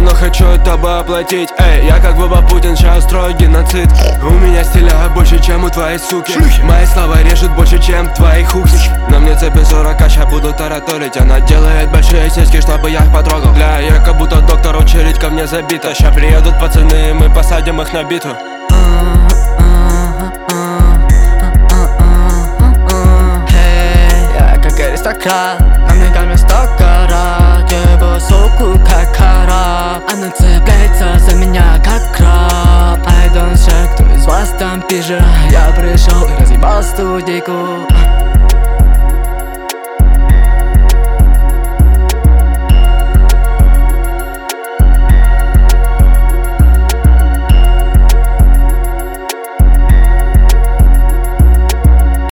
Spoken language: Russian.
но хочу тобой оплатить. Эй, я как Боба Путин, сейчас строю геноцид. У меня стиля больше, чем у твоей суки. Мои слова режут больше, чем твои хуки. На мне цепи 40, ща буду тараторить. Она делает большие сиськи, чтобы я их потрогал. Бля, я как будто доктор, очередь ко мне забита. Ща приедут пацаны, мы посадим их на биту. Аристократ, намеками стокара, его суку как караб. Она цепляется за меня как краб. I don't check, кто из вас там пижа. Я пришел и разъебал студийку.